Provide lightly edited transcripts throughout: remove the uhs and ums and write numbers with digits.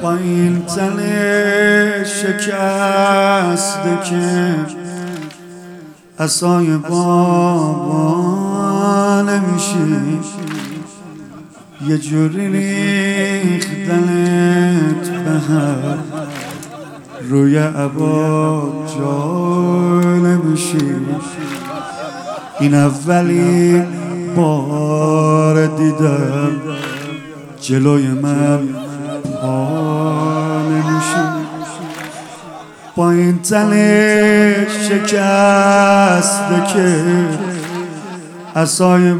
با این تن شکسته که عصای بابا نمیشی، یه جوری ریختنت به هم روی عبا جا نمیشی. این اولین بار دیدم جلوی من پا نمیشی. با این تن شکسته که عصای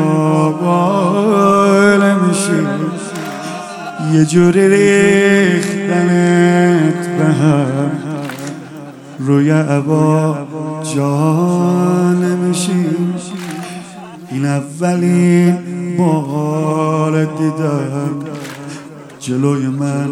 بابا نمیشی، یه جوری ریختنت به هم روی عبا جا نمیشی. این اولین بار دیدم جلوی من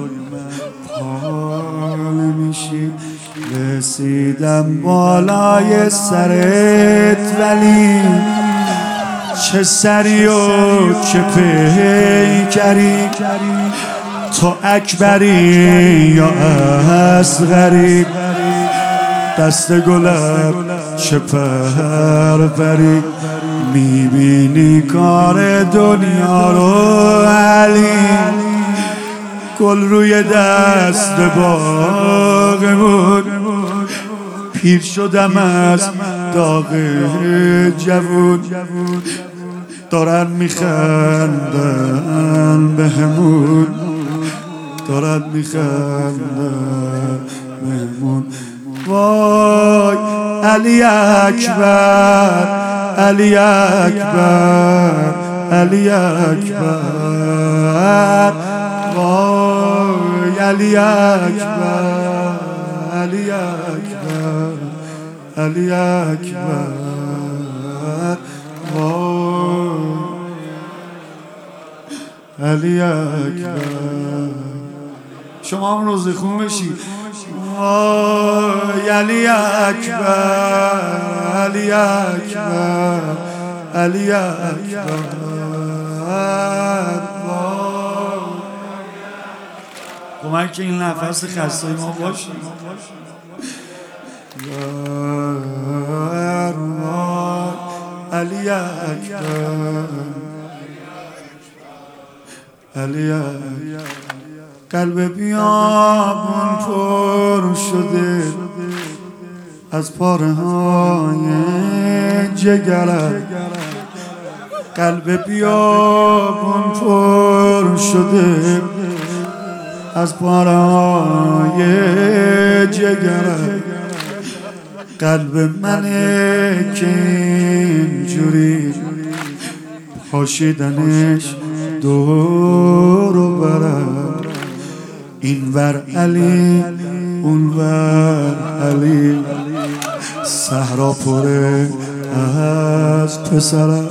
پا نمیشی. رسیدم بالای سرت ولی چه سری و چه پیکری، تو اکبری یا اصغری، دست گلم چه پروری، میبینی کار دنیا رو علی، گل روی دست باغمون، پیر شدم از داغ جوون، دارن میخندن بهمون، دارن میخندن بهمون. وای علی اکبر، علی اکبر، علی اکبر، وای علی اکبر، علی اکبر، علی اکبر، وای علی اکبر. شما هم روزه خون بشید. وای علی اکبر، علی اکبر، علی اکبر، کمک که این نفس خسته ما باشیم. علی اکبر، علی اکبر. قلب بیابون پر شده از پاره های جگرم، قلب بیابون پر شده از پاره های جگرم، قلب منه که اینجوری پاشیدنش دور و برم، این ور علی اون ور علی، صحرا پره از پسرم،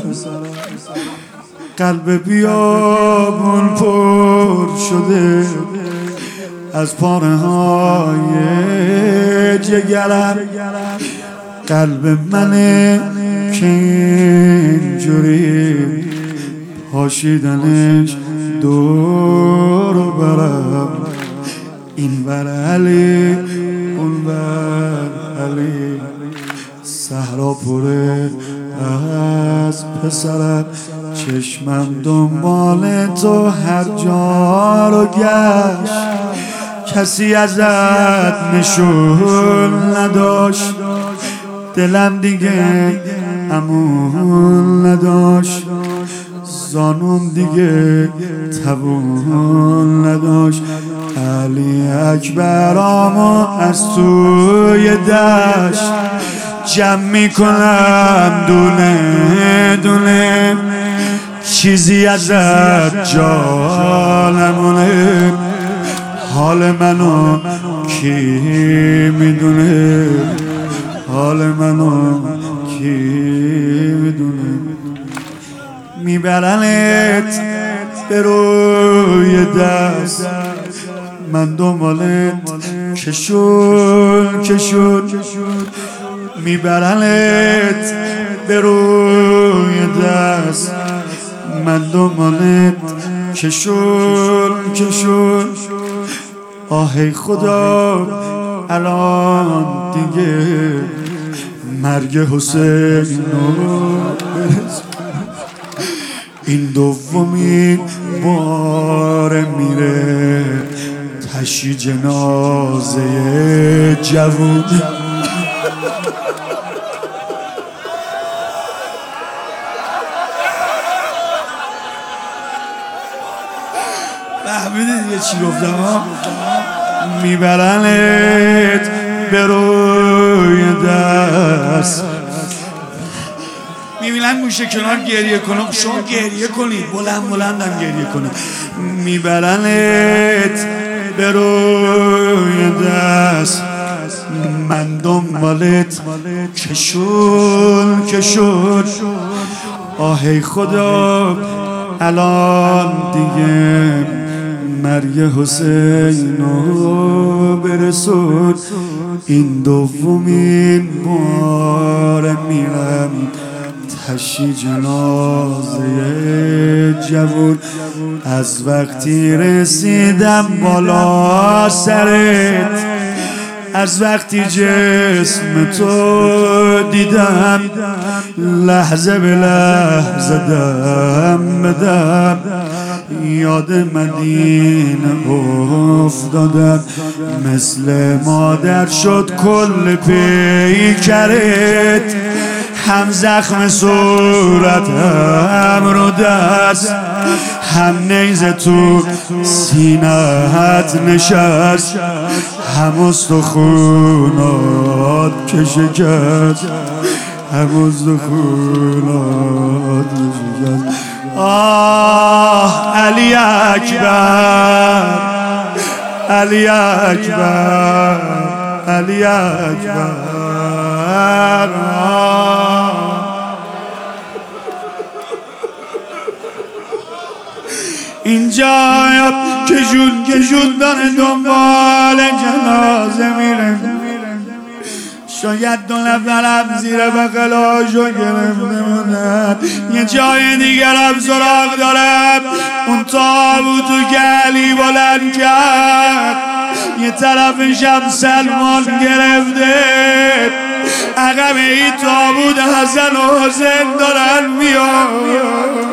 قلب بیابون پر شده از پاره های جگرم، قلب منه که اینجوری پاشیدنش دور و برم، این ور علی اون ور علی، صحرا پره از پسرم، چشمم دنبال تو هر جا رو گشت، کسی ازت نشون نداشت، دلم دیگه امون نداشت، زانون دیگه توان نداشت، علی اکبرامو از توی دشت جمع میکنم دونه دونه، چیزی ازت جا نمونه، حال منو کی میدونه، حال منو کی میدونه. میبرنت به روی دست، من دنبالت کشون کشون، میبرنت به روی دست، من دنبالت کشون کشون، آهی خدا الان دیگه مرگ حسین این دومین بار میره تشییع جنازه جوون. فهمیدید دیگه چی گفتم ها؟ میبرنت به روی دست، میبینن گوشه کنار گریه کنم، شما گریه کنید، بلندم گریه کنید. میبرنت به روی دست، من دنبالت کشون. آهی خدا الان دیگه مرگ حسینو برسون، این دومین بار میرم تشییع جنازه جوون. از وقتی رسیدم بالا سرت، از وقتی جسم تو دیدم، لحظه به لحظه دم به دم یاد مدینه افتادم. مثل مادر شد کل پیکرت، هم زخم صورتم رو دست، هم نیزه تو سینه‌ت نشست، هم استخونات که شکست، هم استخونات که شکست. آه علی اکبر، علی اکبر، علی اکبر. اینجا کشون داره دنبال جنازه میره، شاید 2 نفرم زیر بغلاشو گرفته بودن. یه جای دیگرم سراغ دارم، اون تابوتو که علی بلند کرد یه طرفشم سلمان گرفته، عقب این تابوت حسن و حسین دارن میاد.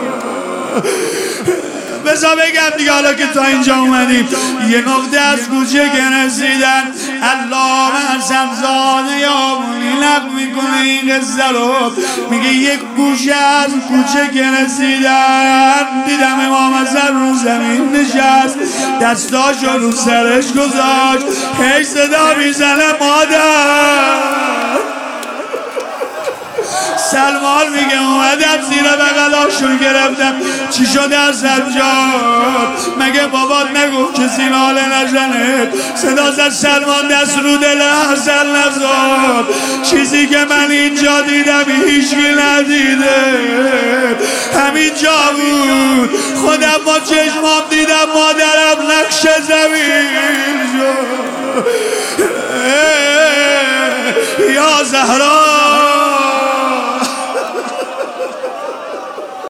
بذار بگم دیگه، حالا که تا اینجا اومدیم یه نقطه از کوچه که رسیدن، علامه حسن زاده یامونی نقل میکنه این قصه رو، میگه یک گوشه از کوچه که رسیدن دیدم امام حسن رو زمین نشست، دستاشو رو سرش گذاشت، هی صدا میزنه مادر. سلمان میگه اومدم زیر بغلاشون گرفتم، چی شده از سجاد؟ مگه بابات نگفت کسی ناله نزنه؟ صدا زد سلمان دست رو دل حسن نزاد، چیزی که من اینجا دیدم هیچکی ندیده، همینجا بود، خودم با چشمام دیدم مادرم نقش زمین شد. یا زهرا